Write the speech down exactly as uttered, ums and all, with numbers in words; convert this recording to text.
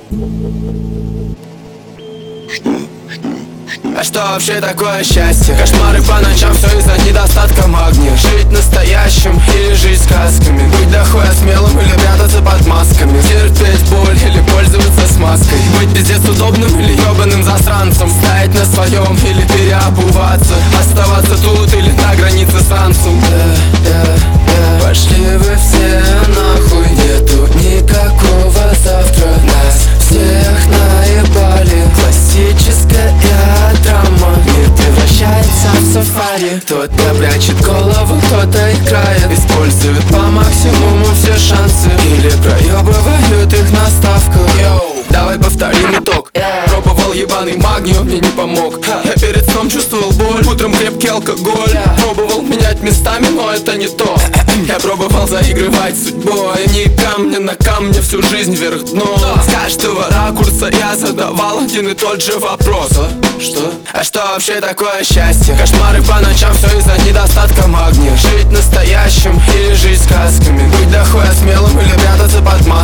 А что вообще такое счастье? Кошмары по ночам, все из-за недостатка магния. Жить настоящим или жить сказками? Быть дохуя смелым или прятаться под масками? Терпеть боль или пользоваться смазкой? Быть пиздец удобным или ебаным засранцем? Стоять на своем или переобуваться? Оставаться тут или на границе с ранцем? Yeah, yeah, yeah. Пошли вы все нахуй, нету никакого завтра. Нас всех наебали. Классическая драма мир превращается в сафари. Кто-то прячет голову, кто-то играет, использует по максимуму все шансы или проебывают их на ставку. Йоу, давай повторим итог. Пробовал ебаный магнию, мне не помог. Я перед сном чувствовал боль, утром крепкий алкоголь. Пробовал менять местами, но это не то. Я пробовал заигрывать с судьбой. Не камня на камне, всю жизнь вверх дном. С каждого ракурса я задавал один и тот же вопрос. Что? А что вообще такое счастье? Кошмары по ночам, все из-за недостатка магния. Жить настоящим или жить сказками? Быть дохуя смелым или прятаться под маской?